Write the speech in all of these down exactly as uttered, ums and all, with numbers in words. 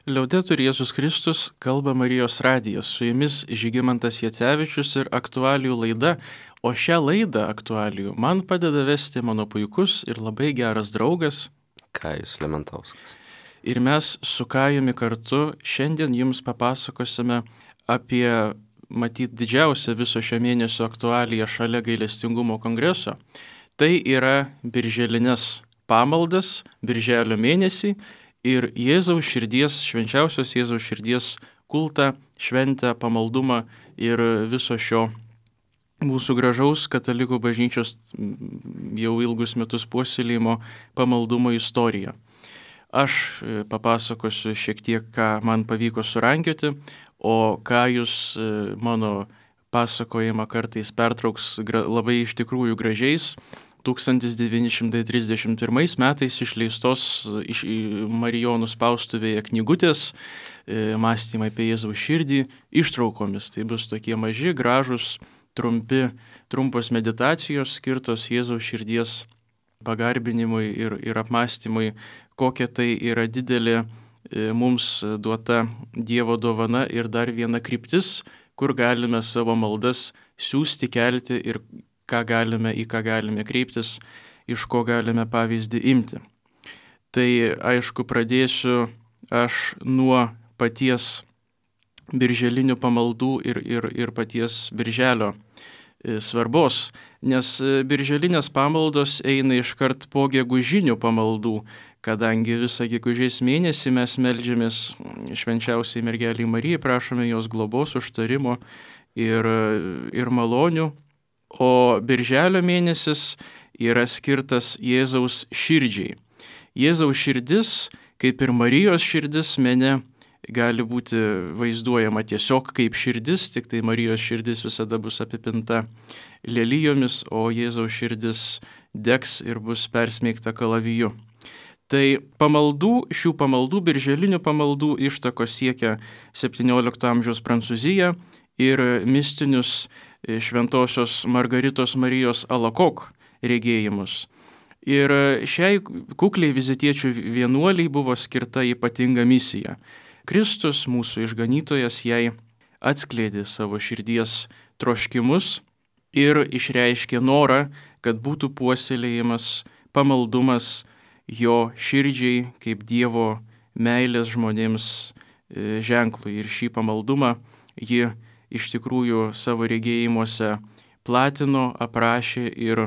Liaudetur Jėzus Kristus, kalba Marijos radijas, su jumis Žygimantas Jacevičius ir aktualijų laida, o šią laidą aktualijų man padeda vesti mano puikus ir labai geras draugas Kajus Lementauskas. Ir mes su Kajumi kartu šiandien jums papasakosime apie, matyt, didžiausią viso šio mėnesio aktualiją šalia gailestingumo kongreso. Tai yra birželinės pamaldas birželio mėnesį ir Jėzaus širdies, švenčiausios Jėzaus širdies kultą, šventę, pamaldumą ir viso šio mūsų gražaus katalikų bažnyčios jau ilgus metus puoselėjimo pamaldumo istoriją. Aš papasakosiu šiek tiek, ką man pavyko surankioti, o ką jūs mano pasakojimą kartais pertrauks labai iš tikrųjų gražiais tūkstantis devyni šimtai trisdešimt pirmais metais išleistos iš Marijonų spaustuvėje knygutės mąstymai apie Jėzaus širdį ištraukomis. Tai bus tokie maži, gražus, trumpi, trumpos meditacijos skirtos Jėzaus širdies pagarbinimui ir, ir apmąstymui, kokia tai yra didelė mums duota Dievo dovana ir dar viena kryptis, kur galime savo maldas siųsti, kelti ir ką galime, į ką galime kreiptis, iš ko galime pavyzdį imti. Tai aišku, pradėsiu aš nuo paties birželinių pamaldų ir, ir, ir paties birželio svarbos, nes birželinės pamaldos eina iškart po gegužinių pamaldų, kadangi visą gegužės mėnesį mes meldžiamės švenčiausiai mergelei Marijai, prašome jos globos, užtarimo ir, ir malonių. O birželio mėnesis yra skirtas Jėzaus širdžiai. Jėzaus širdis, kaip ir Marijos širdis, mene gali būti vaizduojama tiesiog kaip širdis, tik tai Marijos širdis visada bus apipinta lelijomis, o Jėzaus širdis degs ir bus persmeigta kalaviju. Tai pamaldų, šių pamaldų, birželinių pamaldų ištakos siekia septyniolikto amžiaus Prancūziją ir mistinius šventosios Margaritos Marijos Alakok regėjimus. Ir šiai kukliai vizitiečių vienuoliai buvo skirta ypatinga misija. Kristus, mūsų išganytojas, jai atskleidė savo širdies troškimus ir išreiškė norą, kad būtų puoselėjimas pamaldumas jo širdžiai kaip Dievo meilės žmonėms ženklui. Ir šį pamaldumą ji iš tikrųjų savo regėjimuose platino, aprašė ir,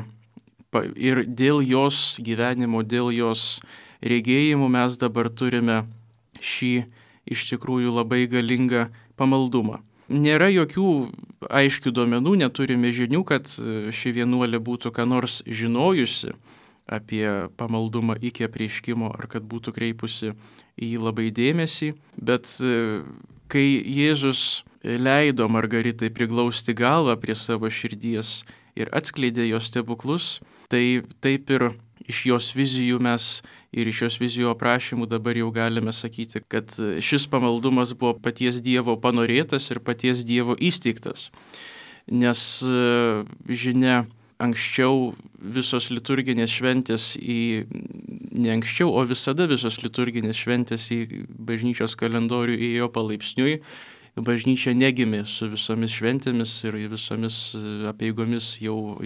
ir dėl jos gyvenimo, dėl jos regėjimų mes dabar turime šį iš tikrųjų labai galingą pamaldumą. Nėra jokių aiškių duomenų, neturime žinių, kad ši vienuolė būtų ką nors žinojusi apie pamaldumą iki apreiškimo ar kad būtų kreipusi į jį labai dėmesį, bet kai Jėzus leido Margaritai priglausti galvą prie savo širdies ir atskleidė jos stebuklus, tai taip ir iš jos vizijų mes ir iš jos vizijų aprašymų dabar jau galime sakyti, kad šis pamaldumas buvo paties Dievo panorėtas ir paties Dievo įsteigtas. Nes žinia, anksčiau visos liturginės šventės į, ne anksčiau, o visada visos liturginės šventės į bažnyčios kalendorių įėjo palaipsniui. Bažnyčia negimė su visomis šventėmis ir visomis apeigomis jau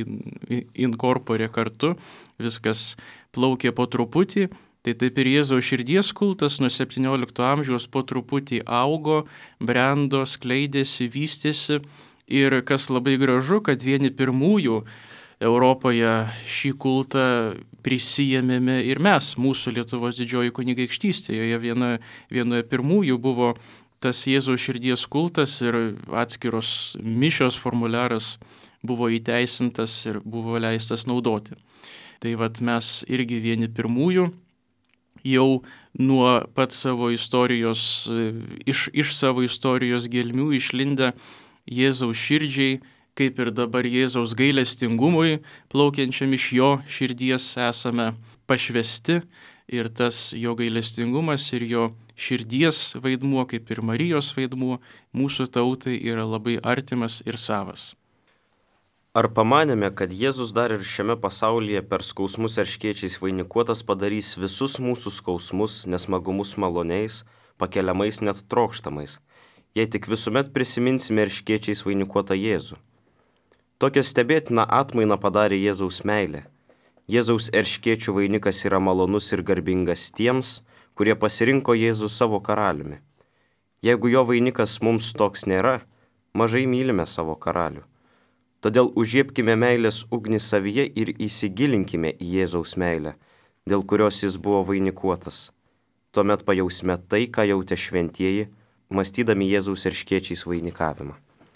in corpore kartu, viskas plaukė po truputį. Tai taip ir Jėzaus širdies kultas nuo septyniolikto amžiaus po truputį augo, brendo, skleidėsi, vystėsi. Ir kas labai gražu, kad vieni pirmųjų Europoje šį kultą prisijėmėme ir mes, mūsų Lietuvos didžioji kunigaikštystė. Joje viena, vienoje pirmųjų buvo tas Jėzaus širdies kultas ir atskiros mišios formularas buvo įteisintas ir buvo leistas naudoti. Tai vat mes irgi vieni pirmųjų jau nuo pat savo istorijos, iš, iš savo istorijos gelmių išlindę Jėzaus širdžiai, kaip ir dabar Jėzaus gailestingumui, plaukiančiam iš jo širdies esame pašvesti ir tas jo gailestingumas ir jo širdies vaidmuo, kaip ir Marijos vaidmuo, mūsų tautai yra labai artimas ir savas. Ar pamanėme, kad Jėzus dar ir šiame pasaulyje per skausmus erškėčiais vainikuotas padarys visus mūsų skausmus, nesmagumus maloniais, pakeliamais net trokštamais, jei tik visuomet prisiminsime erškėčiais vainikuotą Jėzų. Tokią stebėtiną atmainą padarė Jėzaus meilė. Jėzaus erškėčių vainikas yra malonus ir garbingas tiems, kurie pasirinko Jėzų savo karaliumi. Jeigu jo vainikas mums toks nėra, mažai mylime savo karalių. Todėl užžiebkime meilės ugnį savyje ir įsigilinkime į Jėzaus meilę, dėl kurios jis buvo vainikuotas. Tuomet pajausime tai, ką jautė šventieji, mąstydami Jėzaus erškėčiais vainikavimą.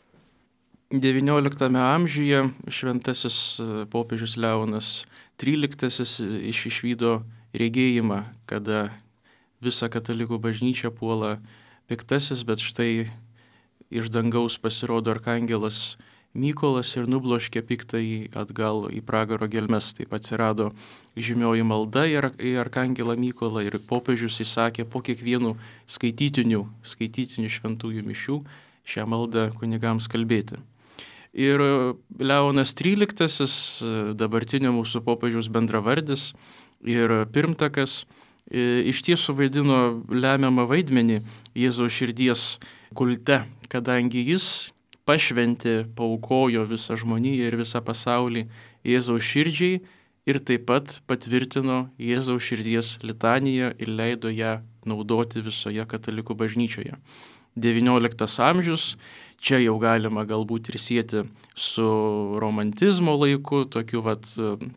devynioliktame amžiuje šventasis popiežius Leonas tryliktasis išvydo regėjimą, kada visą katalikų bažnyčią puola piktasis, bet štai iš dangaus pasirodo arkangelas Mykolas ir nubloškė piktąjį atgal į pragaro gelmes. Taip atsirado žymioji malda į arkangelą Mykolą ir popiežius įsakė po kiekvienų skaitytinių, skaitytinių šventųjų mišių šią maldą kunigams kalbėti. Ir Leonas tryliktasis, dabartinio mūsų popiežiaus bendravardis ir pirmtakas, iš tiesų vaidino lemiamą vaidmenį Jėzaus širdies kulte, kadangi jis pašventė, paaukojo visą žmoniją ir visą pasaulį Jėzaus širdžiai ir taip pat patvirtino Jėzaus širdies litaniją ir leido ją naudoti visoje katalikų bažnyčioje. devynioliktas amžius, čia jau galima galbūt ir sieti su romantizmo laiku, tokiu vat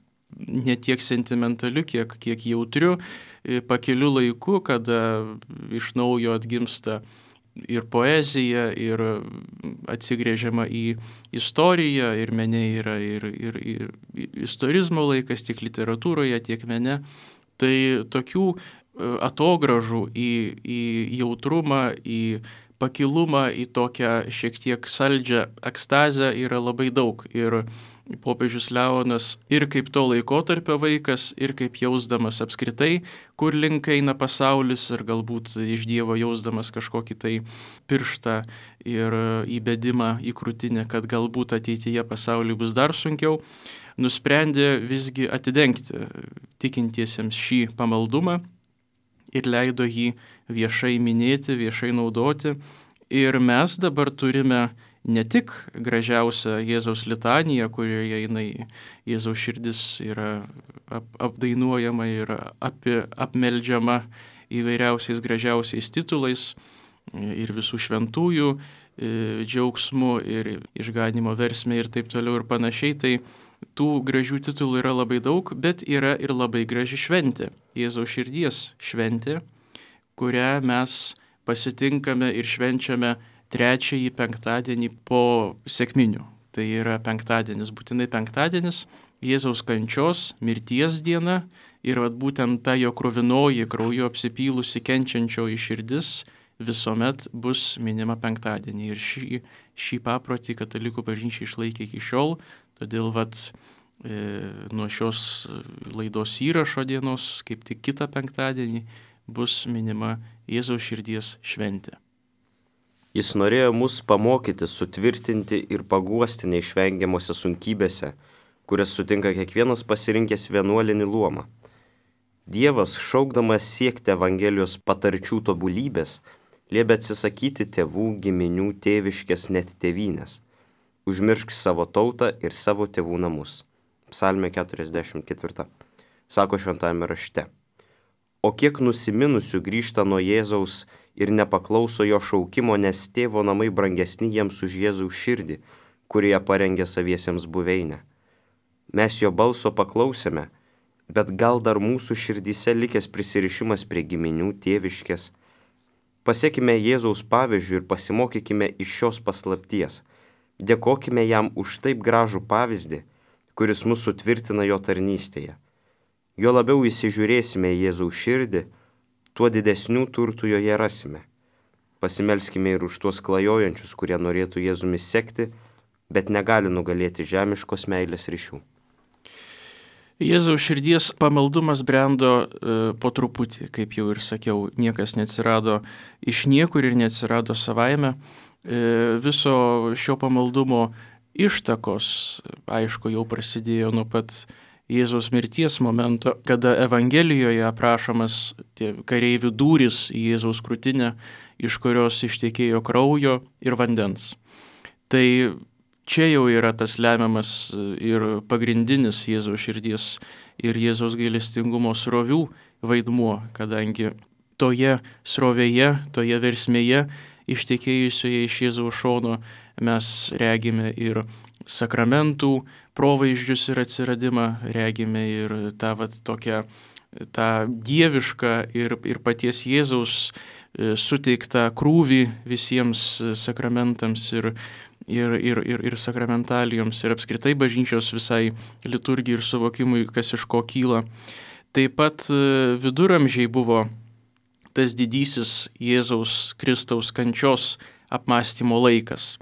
ne tiek sentimentaliu, kiek, kiek jautriu, pakeliu laiku, kada iš naujo atgimsta ir poezija, ir atsigrėžiama į istoriją, ir mene yra ir, ir, ir istorizmo laikas tiek literatūroje, tiek mene. Tai tokių atogražų į, į jautrumą, į pakilumą, į tokią šiek tiek saldžią ekstazę yra labai daug. Ir popiežius Leonas ir kaip to laikotarpio vaikas, ir kaip jausdamas apskritai, kur link eina pasaulis, ir galbūt iš Dievo jausdamas kažkokį tai pirštą ir įbedimą į krūtinę, kad galbūt ateityje pasauliui bus dar sunkiau, nusprendė visgi atidengti tikintiesiems šį pamaldumą ir leido jį viešai minėti, viešai naudoti. Ir mes dabar turime ne tik gražiausią Jėzaus litaniją, kurioje jinai Jėzaus širdis yra ap, apdainuojama ir api, apmeldžiama įvairiausiais gražiausiais titulais ir visų šventųjų džiaugsmu ir išganimo versmė ir taip toliau ir panašiai. Tai tų gražių titulų yra labai daug, bet yra ir labai graži šventė, Jėzaus širdies šventė, kurią mes pasitinkame ir švenčiame trečiąjį penktadienį po sekminių. Tai yra penktadienis, būtinai penktadienis, Jėzaus kančios, mirties diena ir vat, būtent ta jo kruvinoji, krauju apsipylusi kenčiančioji širdis visuomet bus minima penktadienį. Ir šį, šį paprotį katalikų bažnyčia išlaikė iki šiol, todėl vat, e, nuo šios laidos įrašo dienos, kaip tik kitą penktadienį, bus minima Jėzaus širdies šventė. Jis norėjo mus pamokyti, sutvirtinti ir paguosti neišvengiamose sunkybėse, kurias sutinka kiekvienas pasirinkęs vienuolinį luomą. Dievas, šaukdamas siekti Evangelijos patarčių tobulybės, liepia atsisakyti tėvų, giminių, tėviškės, net tėvynės. Užmiršk savo tautą ir savo tėvų namus. Psalmė keturiasdešimt ketvirta. Sako šventajame rašte. O kiek nusiminusių grįžta nuo Jėzaus ir nepaklauso jo šaukimo, nes tėvo namai brangesni jiems už Jėzaus širdį, kurie parengė saviesiems buveinę. Mes jo balso paklausėme, bet gal dar mūsų širdyse likęs prisirišimas prie giminių, tėviškės. Pasiekime Jėzaus pavyzdžių ir pasimokykime iš šios paslapties. Dėkokime jam už taip gražų pavyzdį, kuris mus sutvirtina jo tarnystėje. Jo labiau įsižiūrėsime į Jėzaus širdį, tuo didesnių turtų joje rasime. Pasimelskime ir už tuos klajojančius, kurie norėtų Jėzumi sekti, bet negali nugalėti žemiškos meilės ryšių. Jėzaus širdies pamaldumas brendo e, po truputį, kaip jau ir sakiau, niekas neatsirado iš niekur ir neatsirado savaime. E, viso šio pamaldumo ištakos, aišku, jau prasidėjo nuo pat Jėzaus mirties momento, kada Evangelijoje aprašomas tie kareivių dūris į Jėzaus krūtinę, iš kurios ištekėjo kraujo ir vandens. Tai čia jau yra tas lemiamas ir pagrindinis Jėzaus širdies ir Jėzaus gailestingumo srovių vaidmuo, kadangi toje srovėje, toje versmėje ištekėjusioje iš Jėzaus šono mes regime ir sakramentų provaizdžius ir atsiradimą, regime ir tą vat, tokią tą dievišką ir, ir paties Jėzaus suteiktą krūvį visiems sakramentams ir, ir, ir, ir, ir sakramentalijoms ir apskritai bažnyčios visai liturgijai ir suvokimui, kas iš ko kyla. Taip pat viduramžiai buvo tas didysis Jėzaus Kristaus kančios apmąstymo laikas.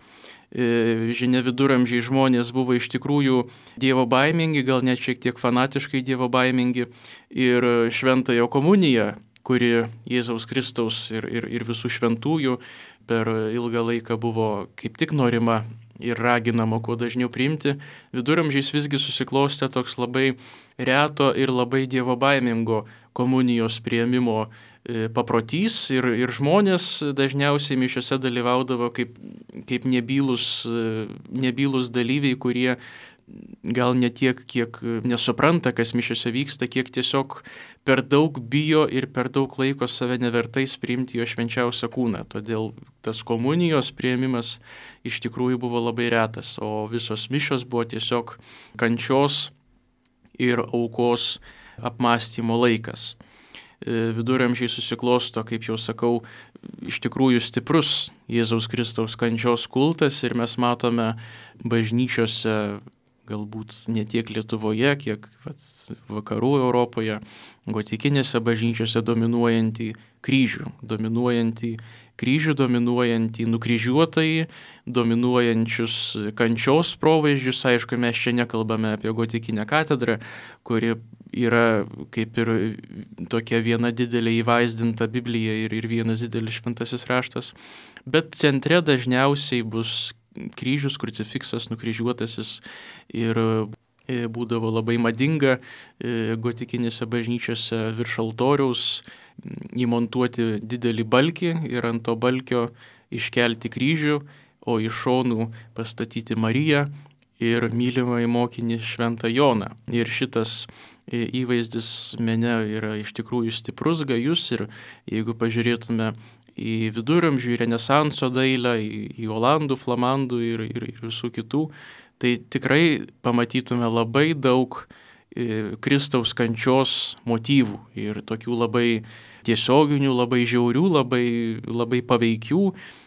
Žinia, viduramžiai žmonės buvo iš tikrųjų dievo baimingi, gal net šiek tiek fanatiškai dievo baimingi ir šventąją komuniją, kuri Jėzaus Kristaus ir, ir, ir visų šventųjų per ilgą laiką buvo kaip tik norima ir raginama kuo dažniau priimti, viduramžiais visgi susiklostė toks labai reto ir labai dievo baimingo komunijos priėmimo paprotys ir, ir žmonės dažniausiai mišiose dalyvaudavo kaip, kaip nebylus, nebylus dalyviai, kurie gal ne tiek, kiek nesupranta, kas mišiose vyksta, kiek tiesiog per daug bijo ir per daug laiko save nevertais priimti jo švenčiausią kūną. Todėl tas komunijos priėmimas iš tikrųjų buvo labai retas, o visos mišios buvo tiesiog kančios ir aukos apmąstymo laikas. Viduramžiai susiklosto, kaip jau sakau, iš tikrųjų stiprus Jėzaus Kristaus kančios kultas ir mes matome bažnyčiose, galbūt ne tiek Lietuvoje, kiek vat, vakarų Europoje, gotikinėse bažnyčiose dominuojantį kryžių, dominuojantį kryžių, dominuojantį nukryžiuotąjį, dominuojančius kančios provaizdžius. Aišku, mes čia nekalbame apie gotikinę katedrą, kuri yra kaip ir tokia viena didelė įvaizdinta Biblija ir, ir vienas didelis šventasis raštas, bet centre dažniausiai bus kryžius, krucifiksas, nukryžiuotasis ir būdavo labai madinga gotikinėse bažnyčiose virš altoriaus įmontuoti didelį balkį ir ant to balkio iškelti kryžių, o iš šonų pastatyti Mariją ir mylimąjį mokinį Šventą Joną. Ir šitas įvaizdis mene yra iš tikrųjų stiprus, gajus ir jeigu pažiūrėtume į viduramžių, į renesanso dailę, į, į olandų, flamandų ir, ir, ir visų kitų, tai tikrai pamatytume labai daug e, Kristaus kančios motyvų ir tokių labai tiesioginių, labai žiaurių, labai, labai paveikių.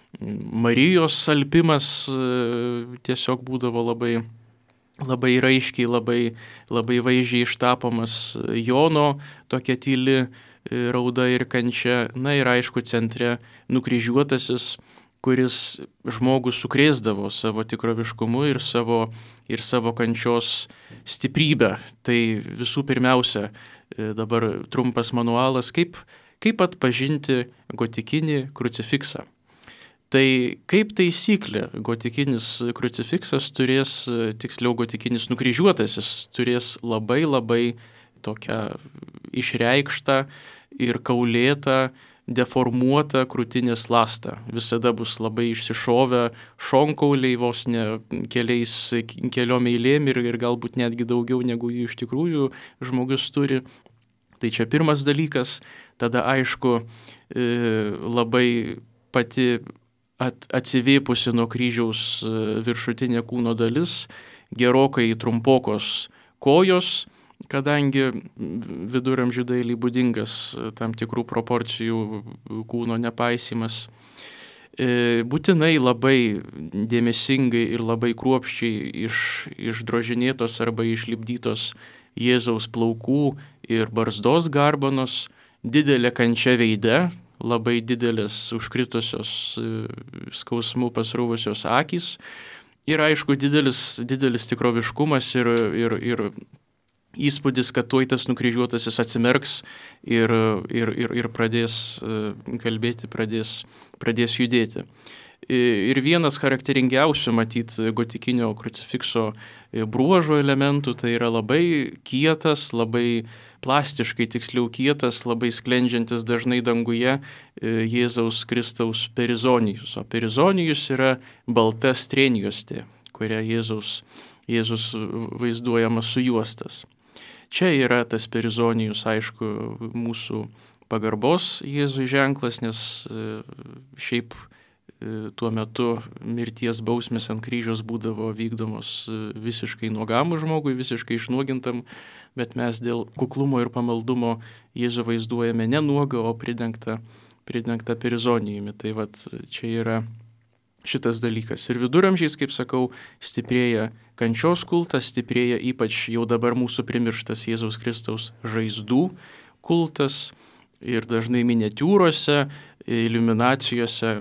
Marijos salpimas e, tiesiog būdavo labai, labai raiškiai, labai, labai vaizdžiai ištapomas, Jono tokia tyli rauda ir kančia, na ir aišku centre nukryžiuotasis, kuris žmogų sukrėsdavo savo tikroviškumu ir savo, ir savo kančios stiprybę. Tai visų pirmiausia, dabar trumpas manualas, kaip, kaip atpažinti gotikinį krucifiksą. Tai kaip taisyklė, gotikinis krucifiksas turės, tiksliau gotikinis nukryžiuotasis, turės labai labai tokią išreikštą ir kaulėtą, deformuotą krūtinės ląstą. Visada bus labai išsišovę šonkauliai, vos ne keliais, keliom eilėm ir, ir galbūt netgi daugiau negu jų iš tikrųjų žmogus turi. Tai čia pirmas dalykas. Tada aišku labai pati at, atsivėpusi nuo kryžiaus viršutinė kūno dalis, gerokai trumpokos kojos, kadangi viduramžių dailei būdingas tam tikrų proporcijų kūno nepaisymas. Būtinai labai dėmesingai ir labai kruopščiai iš, išdrožinėtos arba išlipdytos Jėzaus plaukų ir barzdos garbanos, didelė kančia veide, labai didelės užkritusios skausmų pasrūvusios akys ir aišku didelis, didelis tikroviškumas ir, ir, ir įspūdis, kad tuoj tas nukryžiuotasis atsimerks ir, ir, ir, ir pradės kalbėti, pradės, pradės judėti. Ir vienas charakteringiausių, matyt, gotikinio krucifikso bruožo elementų tai yra labai kietas, labai plastiškai tiksliau kietas, labai sklendžiantis dažnai danguje Jėzaus Kristaus perizonijus. O perizonijus yra balta strėnjuostė, kurią Jėzaus, Jėzus vaizduojamas sujuostas. Čia yra tas perizonijus, aišku, mūsų pagarbos Jėzui ženklas, nes šiaip tuo metu mirties bausmės ant kryžiaus būdavo vykdomos visiškai nuogam žmogui, visiškai išnuogintam, bet mes dėl kuklumo ir pamaldumo Jėzų vaizduojame ne nuogą, o pridengtą, pridengtą perizonijumi. Tai vat čia yra šitas dalykas. Ir viduramžiais, kaip sakau, stiprėja kančios kultas, stiprėja ypač jau dabar mūsų primirštas Jėzaus Kristaus žaizdų kultas ir dažnai miniatiūrose, iliuminacijose,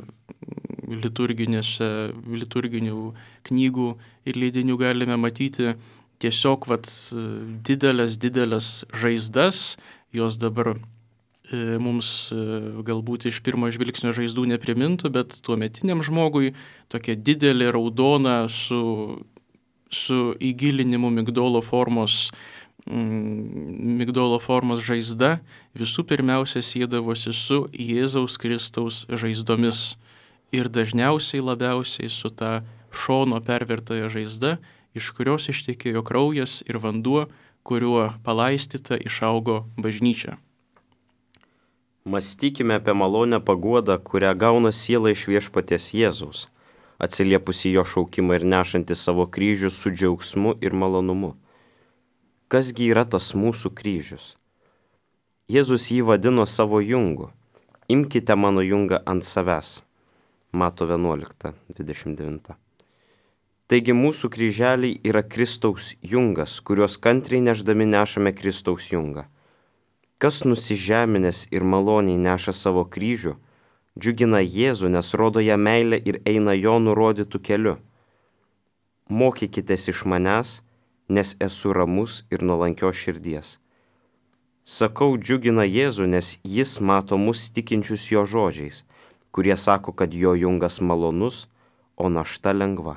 liturginių knygų ir leidinių galime matyti tiesiog vat, didelės, didelės žaizdas, jos dabar e, mums e, galbūt iš pirmo žvilgsnio žaizdų neprimintų, bet tuometiniam žmogui tokia didelė raudona su, su įgilinimu migdolo formos, mm, migdolo formos žaizda visų pirmiausia siedavosi su Jėzaus Kristaus žaizdomis. Ir dažniausiai labiausiai su ta šono pervertąja žaizda, iš kurios ištekėjo kraujas ir vanduo, kuriuo palaistyta išaugo bažnyčia. Mąstykime apie malonę paguodą, kurią gauna siela iš viešpaties Jėzaus, atsiliepusi jo šaukimą ir nešanti savo kryžių su džiaugsmu ir malonumu. Kasgi yra tas mūsų kryžius? Jėzus jį vadino savo jungu. Imkite mano jungą ant savęs. Mato vienuolikta dvidešimt devyni. Taigi mūsų kryželiai yra Kristaus jungas, kuriuos kantriai neždami nešame Kristaus jungą. Kas nusižeminęs ir maloniai neša savo kryžių, džiugina Jėzų, nes rodo ją meilę ir eina jo nurodytų keliu. Mokykitės iš manęs, nes esu ramus ir nuolankios širdies. Sakau, džiugina Jėzų, nes jis mato mus tikinčius jo žodžiais, kurie sako, kad jo jungas malonus, o našta lengva.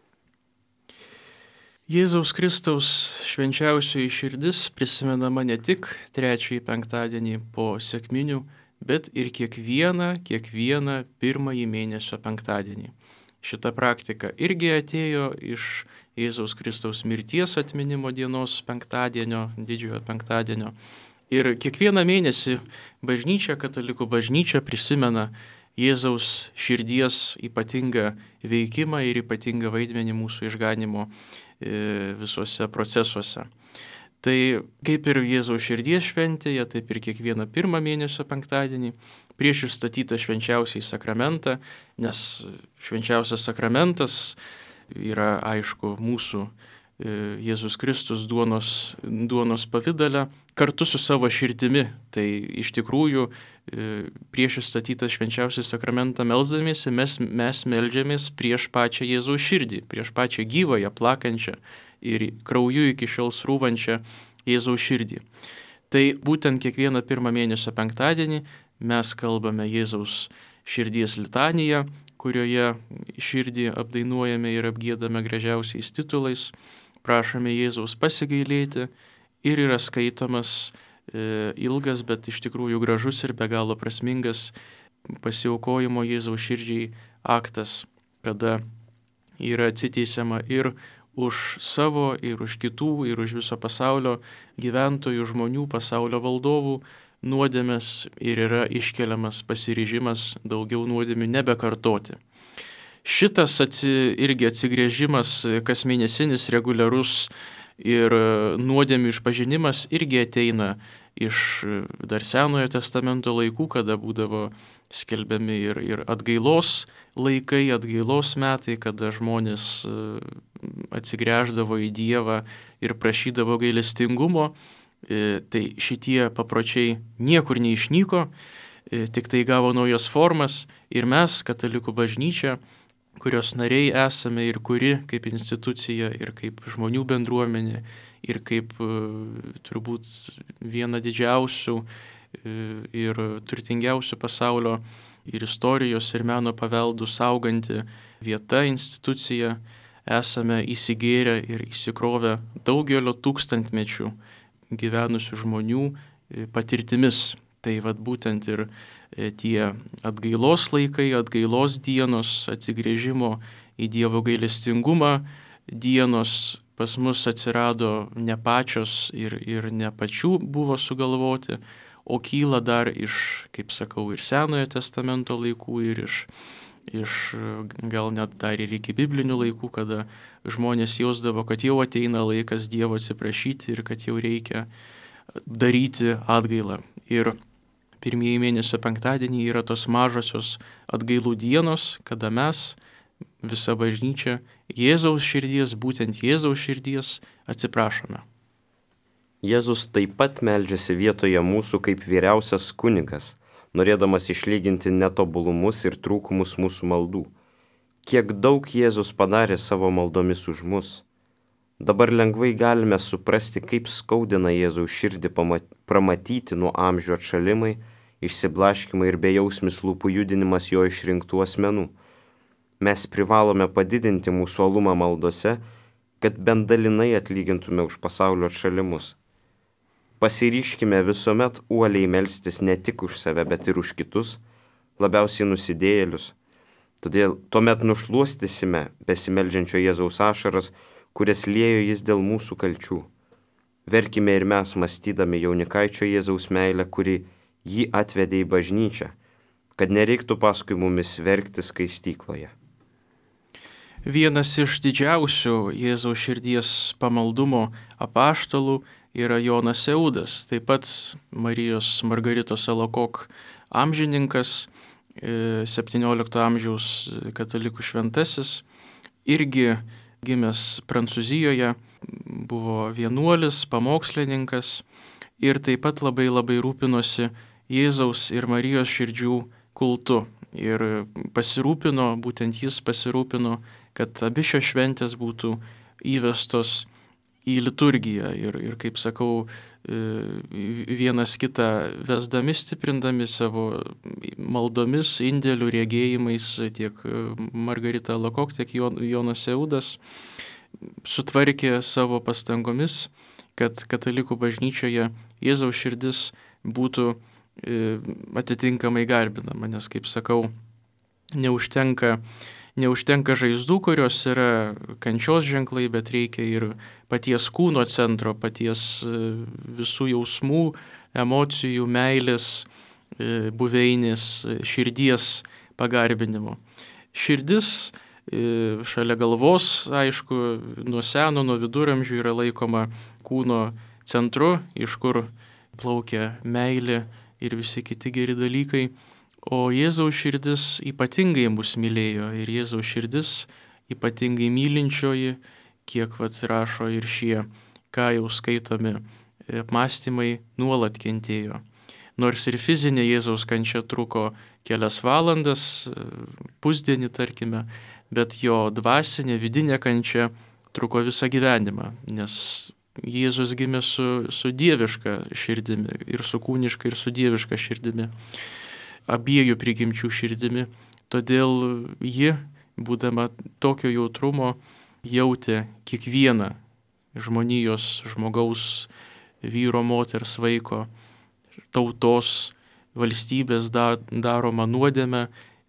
Jėzaus Kristaus švenčiausioji širdis prisimenama ne tik trečiąjį penktadienį po sekminių, bet ir kiekvieną, kiekvieną pirmąjį mėnesio penktadienį. Šita praktika irgi atėjo iš Jėzaus Kristaus mirties atminimo dienos penktadienio, didžiojo penktadienio. Ir kiekvieną mėnesį bažnyčia, katalikų bažnyčia prisimena Jėzaus širdies ypatingą veikimą ir ypatingą vaidmenį mūsų išganimo visuose procesuose. Tai kaip ir Jėzaus širdies šventėje, taip ir kiekvieną pirmą mėnesio penktadienį prieš išstatytą švenčiausiąjį sakramentą, nes švenčiausias sakramentas yra aišku mūsų Jėzus Kristus duonos, duonos pavidale kartu su savo širdimi. Tai iš tikrųjų prieš išstatytą švenčiausią sakramentą melsdamiesi mes, mes meldžiamės prieš pačią Jėzaus širdį, prieš pačią gyvąją, plakančią ir krauju iki šiol srūvančią Jėzaus širdį. Tai būtent kiekvieną pirmą mėnesio penktadienį mes kalbame Jėzaus širdies litaniją, kurioje širdį apdainuojame ir apgiedame gražiausiais titulais, prašome Jėzaus pasigailėti ir yra skaitomas e, ilgas, bet iš tikrųjų gražus ir be galo prasmingas pasiaukojimo Jėzaus širdžiai aktas, kada yra atsiteisiama ir už savo, ir už kitų, ir už viso pasaulio gyventojų, žmonių, pasaulio valdovų nuodėmes ir yra iškeliamas pasiryžimas daugiau nuodėmių nebekartoti. Šitas atsi, irgi atsigrėžimas kasmėnesinis, reguliarus ir nuodėmių išpažinimas irgi ateina iš dar Senojo testamento laikų, kada būdavo skelbiami ir, ir atgailos laikai, atgailos metai, kada žmonės atsigręždavo į Dievą ir prašydavo gailestingumo. Tai šitie papročiai niekur neišnyko, tik tai gavo naujas formas ir mes, katalikų bažnyčia, kurios nariai esame ir kuri kaip institucija ir kaip žmonių bendruomenė ir kaip turbūt viena didžiausių ir turtingiausių pasaulio ir istorijos, ir meno paveldų sauganti vieta, institucija, esame įsigėrę ir įsikrovę daugelio tūkstantmečių gyvenusių žmonių patirtimis. Tai vat būtent ir tie atgailos laikai, atgailos dienos, atsigrėžimo į Dievo gailestingumą dienos pas mus atsirado ne pačios ir, ir ne pačių buvo sugalvoti, o kyla dar iš, kaip sakau, ir Senojo testamento laikų, ir iš, iš gal net dar ir iki biblinių laikų, kada žmonės jausdavo, kad jau ateina laikas Dievo atsiprašyti ir kad jau reikia daryti atgailą. Ir pirmieji mėnesio penktadieniai yra tos mažosios atgailų dienos, kada mes, visa bažnyčia, Jėzaus širdies, būtent Jėzaus širdies atsiprašome. Jėzus taip pat meldžiasi vietoje mūsų kaip vyriausias kunigas, norėdamas išlyginti netobulumus ir trūkumus mūsų maldų. Kiek daug Jėzus padarė savo maldomis už mus. Dabar lengvai galime suprasti, kaip skaudina Jėzaus širdį pramatyti nuo amžių atšalimai, išsiblaškimai ir bejausmis lūpų judinimas jo išrinktų asmenų. Mes privalome padidinti mūsų uolumą maldose, kad bent dalinai atlygintume už pasaulio atšalimus. Pasiryškime visuomet uoliai melstis ne tik už save, bet ir už kitus, labiausiai nusidėjėlius. Todėl tuomet nušluostysime besimeldžiančio Jėzaus ašaras, kurias liejo jis dėl mūsų kalčių. Verkime ir mes, mąstydami jaunikaičio Jėzaus meilę, kuri jį atvedė į bažnyčią, kad nereiktų paskui mumis verkti skaistykloje. Vienas iš didžiausių Jėzaus širdies pamaldumo apaštalų yra Jonas Eudas, taip pat Marijos Margaritos Alakok amžininkas, septyniolikto amžiaus katalikų šventasis, irgi gimęs Prancūzijoje, buvo vienuolis, pamokslininkas ir taip pat labai labai rūpinosi Jėzaus ir Marijos širdžių kultu. Ir pasirūpino, būtent jis pasirūpino, kad abi šios šventės būtų įvestos į liturgiją ir, ir kaip sakau, vienas kitą vesdami, stiprindami savo maldomis, indėlių, regėjimais, tiek Margarita Alakok, tiek Jonas Eudas sutvarkė savo pastangomis, kad katalikų bažnyčioje Jėzaus širdis būtų atitinkamai garbinama, nes, kaip sakau, neužtenka, neužtenka žaizdų, kurios yra kančios ženklai, bet reikia ir paties kūno centro, paties visų jausmų, emocijų, meilės, buveinės, širdies pagarbinimo. Širdis šalia galvos, aišku, nuo seno, nuo viduramžių yra laikoma kūno centru, iš kur plaukia meilė ir visi kiti geri dalykai, o Jėzaus širdis ypatingai mus mylėjo ir Jėzaus širdis ypatingai mylinčioji, kiek vat rašo ir šie, ką jau skaitomi apmąstymai, nuolat kentėjo. Nors ir fizinė Jėzaus kančia truko kelias valandas, pusdienį tarkime, bet jo dvasinė, vidinė kančia truko visą gyvenimą, nes Jėzus gimė su, su dieviška širdimi, ir su kūniška, ir su dieviška širdimi, abiejų prigimčių širdimi. Todėl ji, būdama tokio jautrumo, jautė kiekvieną žmonijos, žmogaus, vyro, moters, vaiko, tautos, valstybės daromą nuodėmę,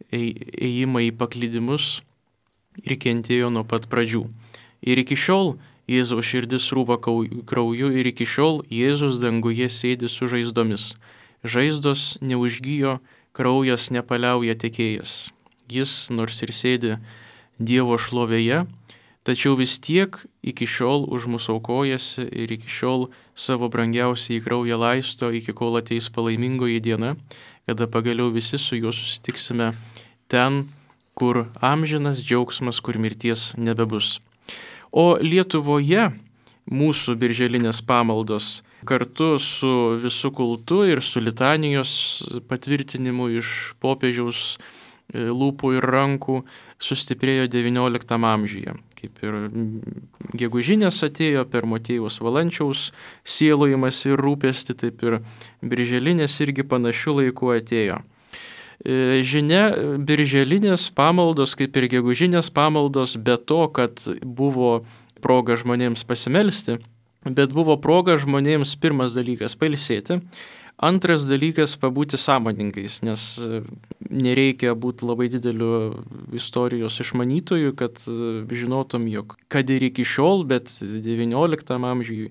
ėjimą į paklydimus ir kentėjo nuo pat pradžių. Ir iki šiol Jėzaus širdis rūba krauju ir iki šiol Jėzus danguje sėdi su žaizdomis. Žaizdos neužgijo, kraujas nepaliauja tekėjęs. Jis, nors ir sėdi Dievo šlovėje, tačiau vis tiek iki šiol už mus aukojasi ir iki šiol savo brangiausiai kraują laisto, iki kol ateis palaimingoji diena, kada pagaliau visi su juo susitiksime ten, kur amžinas džiaugsmas, kur mirties nebebus. O Lietuvoje mūsų birželinės pamaldos kartu su visu kultu ir su litanijos patvirtinimu iš popiežiaus lūpų ir rankų sustiprėjo devynioliktam amžiuje. Kaip ir gegužinės atėjo per Motiejaus Valančiaus sielojimas ir rūpestį, taip ir birželinės irgi panašių laikų atėjo. Žinia, birželinės pamaldos, kaip ir gegužinės pamaldos, be to, kad buvo proga žmonėms pasimelsti, bet buvo proga žmonėms pirmas dalykas pailsėti, antras dalykas pabūti sąmoningais, nes nereikia būti labai dideliu istorijos išmanytojų, kad žinotum, jog kad ir iki šiol, bet devynioliktam amžiui,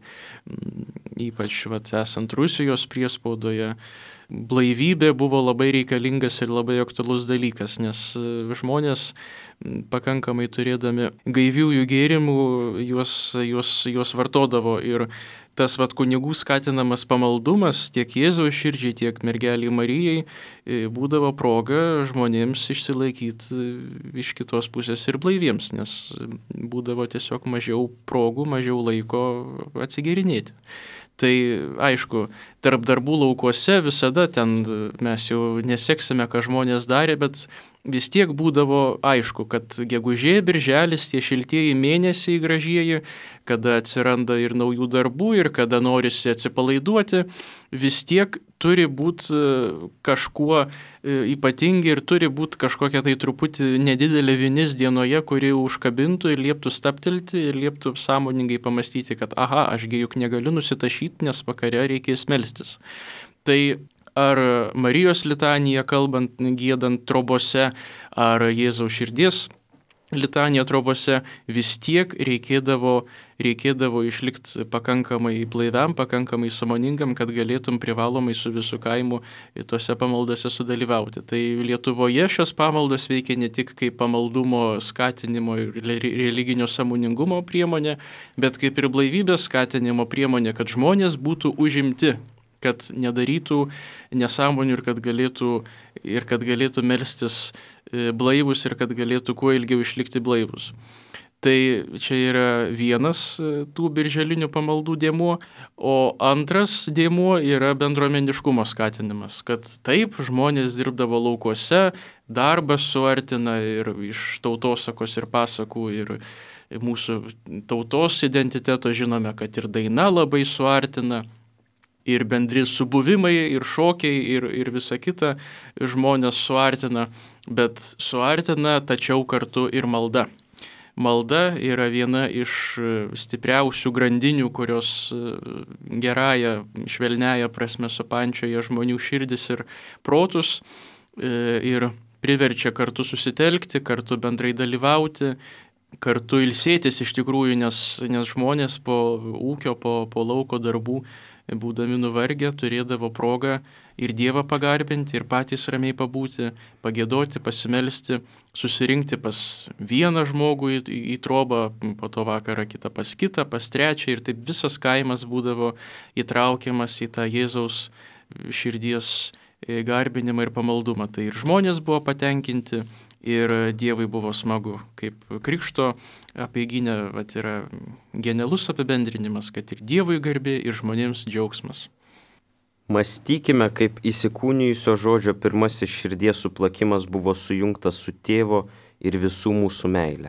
ypač vat, esant Rusijos priespaudoje, blaivybė buvo labai reikalingas ir labai aktualus dalykas, nes žmonės pakankamai turėdami gaiviųjų gėrimų juos, juos, juos vartodavo ir tas vat, kunigų skatinamas pamaldumas tiek Jėzaus širdžiai, tiek mergelei Marijai būdavo proga žmonėms išsilaikyti iš kitos pusės ir blaiviems, nes būdavo tiesiog mažiau progų, mažiau laiko atsigėrinėti. Tai aišku, tarp darbų laukuose visada ten mes jau neseksime, ką žmonės darė, bet vis tiek būdavo aišku, kad gegužė, birželis, tie šiltieji mėnesiai gražieji, kada atsiranda ir naujų darbų, ir kada norisi atsipalaiduoti, vis tiek turi būti kažkuo ypatingi ir turi būti kažkokia tai truputį nedidelė vinis dienoje, kuri užkabintų ir lieptų staptelti ir lieptų sąmoningai pamastyti, kad aha, ašgi juk negaliu nusitašyti, nes vakare reikės melstis. Tai ar Marijos litaniją kalbant, giedant trobose, ar Jėzaus širdies litaniją trobose, vis tiek reikėdavo, reikėdavo išlikti pakankamai blaiviam, pakankamai sąmoningam, kad galėtum privalomai su visų kaimu tose pamaldose sudalyvauti. Tai Lietuvoje šios pamaldos veikia ne tik kaip pamaldumo skatinimo ir religinio sąmoningumo priemonė, bet kaip ir blaivybės skatinimo priemonė, kad žmonės būtų užimti, kad nedarytų nesąmonių ir kad galėtų, ir kad galėtų melstis blaivus ir kad galėtų kuo ilgiau išlikti blaivus. Tai čia yra vienas tų birželinių pamaldų dėmuo, o antras dėmuo yra bendruomeniškumo skatinimas, kad taip žmonės dirbdavo laukuose, darbas suartina ir iš tautosakos ir pasakų ir mūsų tautos identiteto žinome, kad ir daina labai suartina, ir bendri subuvimai, ir šokiai, ir, ir visa kita žmonės suartina, bet suartina tačiau kartu ir malda. Malda yra viena iš stipriausių grandinių, kurios gerąją, švelniąją prasme supančioja žmonių širdis ir protus ir priverčia kartu susitelkti, kartu bendrai dalyvauti, kartu ilsėtis iš tikrųjų, nes, nes žmonės po ūkio, po, po lauko darbų būdami nuvargę, turėdavo progą ir Dievą pagarbinti, ir patys ramiai pabūti, pagėdoti, pasimelsti, susirinkti pas vieną žmogų į, į, į trobą, po to vakarą kitą pas kitą, pas trečią, ir taip visas kaimas būdavo įtraukiamas į tą Jėzaus širdies garbinimą ir pamaldumą. Tai ir žmonės buvo patenkinti, ir Dievui buvo smagu. Kaip krikšto apeiginė vat, yra genialus apibendrinimas, kad ir Dievui garbė, ir žmonėms džiaugsmas. Mąstykime, kaip įsikūnijusio žodžio pirmasis širdies suplakimas buvo sujungtas su tėvo ir visų mūsų meile.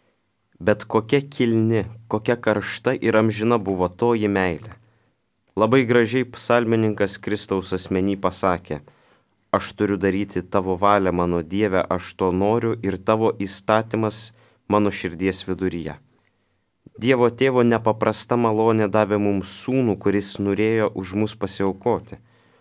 Bet kokia kilni, kokia karšta ir amžina buvo toji meilė. Labai gražiai psalmininkas Kristaus asmenį pasakė: aš turiu daryti tavo valią, mano Dieve, aš to noriu, ir tavo įstatymas mano širdies viduryje. Dievo tėvo nepaprasta malonė davė mums sūnų, kuris norėjo už mus pasiaukoti.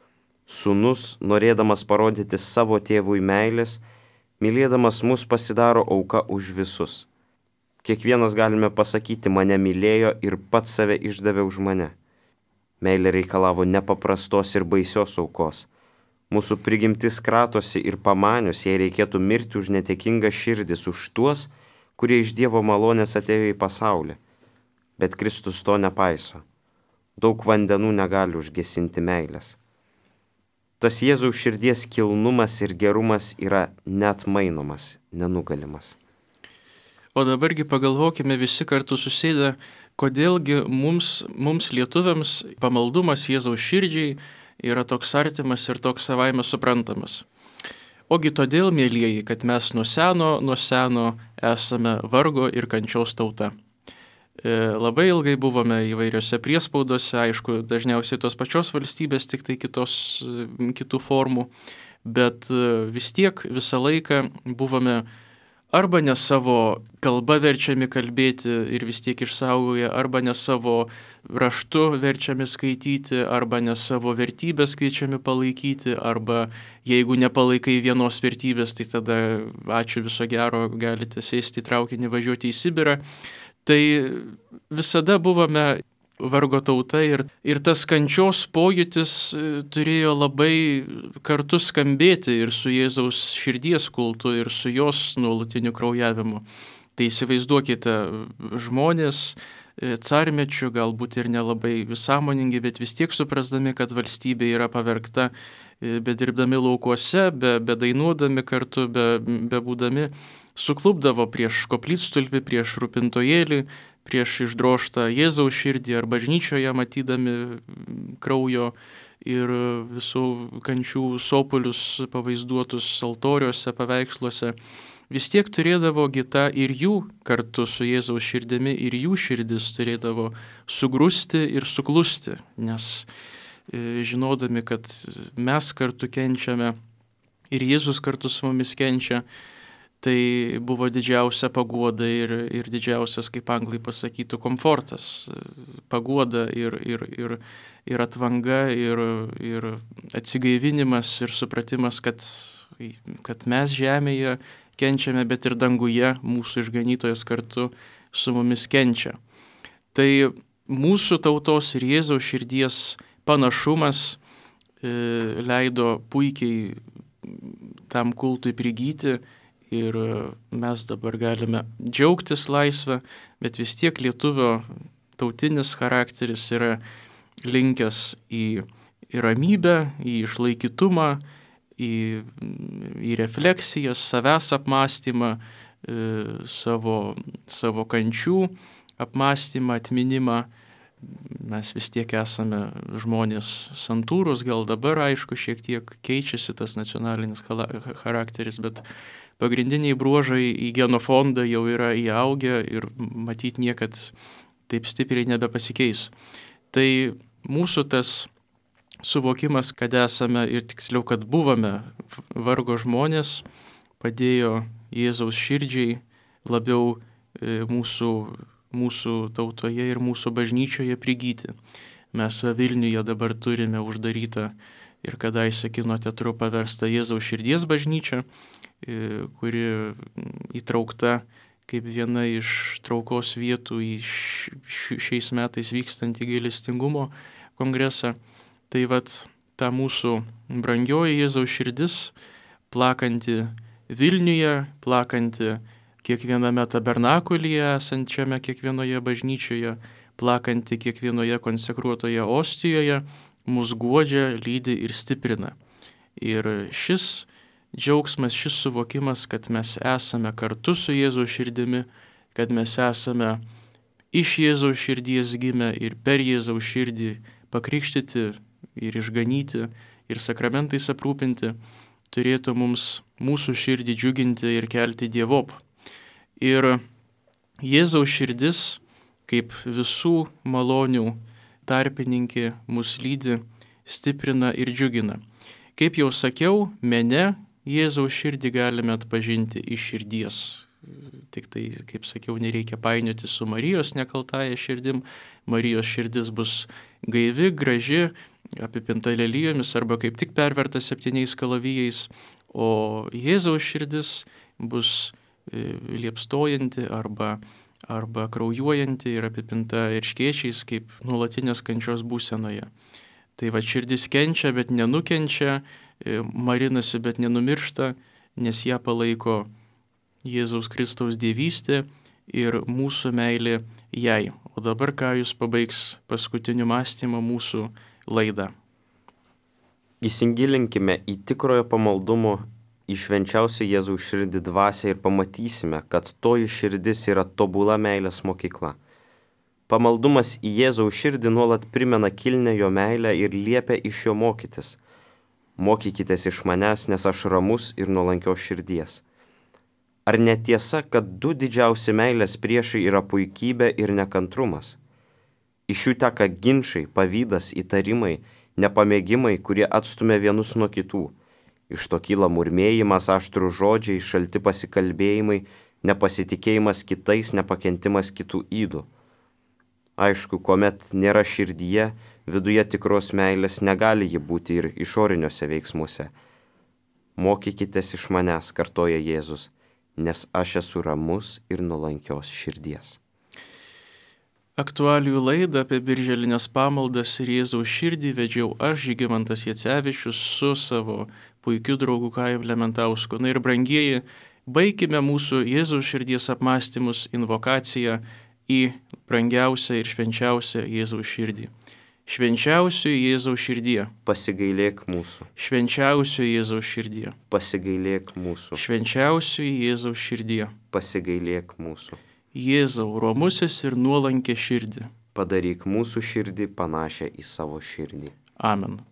Sūnus, norėdamas parodyti savo tėvui meilės, mylėdamas mus pasidaro auka už visus. Kiekvienas galime pasakyti, mane mylėjo ir pats save išdavė už mane. Meilė reikalavo nepaprastos ir baisios aukos. Mūsų prigimtis kratosi ir pamanius, jei reikėtų mirti už netekingą širdis, už tuos, kurie iš Dievo malonės atėjo į pasaulį. Bet Kristus to nepaiso. Daug vandenų negali užgesinti meilės. Tas Jėzaus širdies kilnumas ir gerumas yra neatmainomas, nenugalimas. O dabargi pagalvokime visi kartu susėdę, kodėlgi mums, mums lietuviams pamaldumas Jėzaus širdžiai yra toks artimas ir toks savaime suprantamas. Ogi todėl, mielieji, kad mes nuo seno, nuo seno esame vargo ir kančios tauta. E, labai ilgai buvome įvairiose priespaudose, aišku, dažniausiai tos pačios valstybės, tik tai kitos, kitų formų, bet vis tiek visą laiką buvome arba ne savo kalba verčiami kalbėti ir vis tiek išsaugoja, arba ne savo raštu verčiami skaityti, arba ne savo vertybės kviečiami palaikyti, arba jeigu nepalaikai vienos vertybės, tai tada ačiū, viso gero, galite sėsti į traukinį, važiuoti į Sibirą. Tai visada buvome vargo tauta ir, ir tas kančios pojūtis turėjo labai kartu skambėti ir su Jėzaus širdies kultu, ir su jos nuolatiniu kraujavimu. Tai įsivaizduokite, žmonės carmečių, galbūt ir nelabai visąmoningi, bet vis tiek suprasdami, kad valstybė yra pavergta, bedirbdami laukuose, be, be dainuodami kartu, be, be būdami, suklupdavo prieš koplytstulpį, prieš rūpintojėlį, prieš išdroštą Jėzaus širdį ar bažnyčioje matydami kraujo ir visų kančių sopulius pavaizduotus altoriuose, paveiksluose, vis tiek turėdavo gita ir jų kartu su Jėzaus širdimi, ir jų širdis turėdavo sugrusti ir suklusti, nes žinodami, kad mes kartu kenčiame ir Jėzus kartu su mumis kenčia, tai buvo didžiausia paguoda ir, ir didžiausias, kaip anglai pasakytų, komfortas. Paguoda ir, ir, ir, ir atvanga, ir, ir atsigaivinimas, ir supratimas, kad, kad mes žemėje kenčiame, bet ir danguje mūsų išganytojas kartu su mumis kenčia. Tai mūsų tautos ir Jėzaus širdies panašumas e, leido puikiai tam kultui prigyti, ir mes dabar galime džiaugtis laisvę, bet vis tiek lietuvio tautinis charakteris yra linkęs į, į ramybę, į išlaikytumą, į, į refleksijas, savęs apmąstymą, savo, savo kančių apmąstymą, atminimą. Mes vis tiek esame žmonės santūrus, gal dabar aišku šiek tiek keičiasi tas nacionalinis charakteris, bet pagrindiniai bruožai į genofondą jau yra įaugę ir matyt niekad taip stipriai nebepasikeis. Tai mūsų tas suvokimas, kad esame ir tiksliau, kad buvome vargo žmonės, padėjo Jėzaus širdžiai labiau mūsų, mūsų tautoje ir mūsų bažnyčioje prigyti. Mes Vilniuje dabar turime uždarytą ir kadaise kino teatru paverstą Jėzaus širdies bažnyčią, kuri įtraukta kaip viena iš traukos vietų į šiais metais vykstantį gailestingumo kongresą. Tai vat ta mūsų brangioji Jėzaus širdis, plakanti Vilniuje, plakanti kiekviename tabernakulyje esančiame kiekvienoje bažnyčioje, plakanti kiekvienoje konsekruotoje ostijoje, mus guodžia, lydi ir stiprina. Ir šis džiaugsmas, šis suvokimas, kad mes esame kartu su Jėzaus širdimi, kad mes esame iš Jėzaus širdies gimę ir per Jėzaus širdį pakrikštyti ir išganyti ir sakramentais aprūpinti, turėtų mums mūsų širdį džiuginti ir kelti dievop. Ir Jėzaus širdis, kaip visų malonių tarpininkė, mus lydi, stiprina ir džiugina. Kaip jau sakiau, mene Jėzaus širdį galime atpažinti iš širdies. Tik tai, kaip sakiau, nereikia painioti su Marijos nekaltąja širdim. Marijos širdis bus gaivi, graži, apipinta lelijomis arba kaip tik perverta septyniais kalavijais, o Jėzaus širdis bus liepstojanti arba, arba kraujuojanti ir apipinta erškėčiais kaip nuolatinės kančios būsenoje. Tai va, širdis kenčia, bet nenukenčia, marinasi, bet nenumiršta, nes ją palaiko Jėzaus Kristaus dievystė ir mūsų meilė jai. O dabar ką jūs pabaigs paskutiniu mąstymu mūsų laidą. Įsigilinkime į tikrojo pamaldumo į švenčiausią Jėzaus širdį dvasią ir pamatysime, kad toji širdis yra tobula meilės mokykla. Pamaldumas į Jėzaus širdį nuolat primena kilnią jo meilę ir liepia iš jo mokytis. Mokykitės iš manęs, nes aš ramus ir nuolankios širdies. Ar netiesa, kad du didžiausi meilės priešai yra puikybė ir nekantrumas? Iš jų teka ginčai, pavydas, įtarimai, nepamėgimai, kurie atstumia vienus nuo kitų. Iš to kyla murmėjimas, aštrų žodžiai, šalti pasikalbėjimai, nepasitikėjimas kitais, nepakentimas kitų ydų. Aišku, kuomet nėra širdyje, viduje tikros meilės, negali ji būti ir išoriniuose veiksmuose. Mokykitės iš manęs, kartoja Jėzus, nes aš esu ramus ir nuolankios širdies. Aktualijų laidą apie birželinės pamaldas ir Jėzaus širdį vedžiau aš, Žygimantas Jacevičius, su savo puikiu draugu Kajum Lementausku. Na ir brangieji, baikime mūsų Jėzaus širdies apmąstymus invokaciją į brangiausią ir švenčiausią Jėzaus širdį. Švenčiausių Jėzaus širdie. Pasigailėk mūsų. Švenčiausių Jėzaus širdie. Pasigailėk mūsų. Švenčiausių Jėzaus širdie. Pasigailėk mūsų. Jėzau, romusis ir nuolankė širdį. Padaryk mūsų širdį panašią į savo širdį. Amen.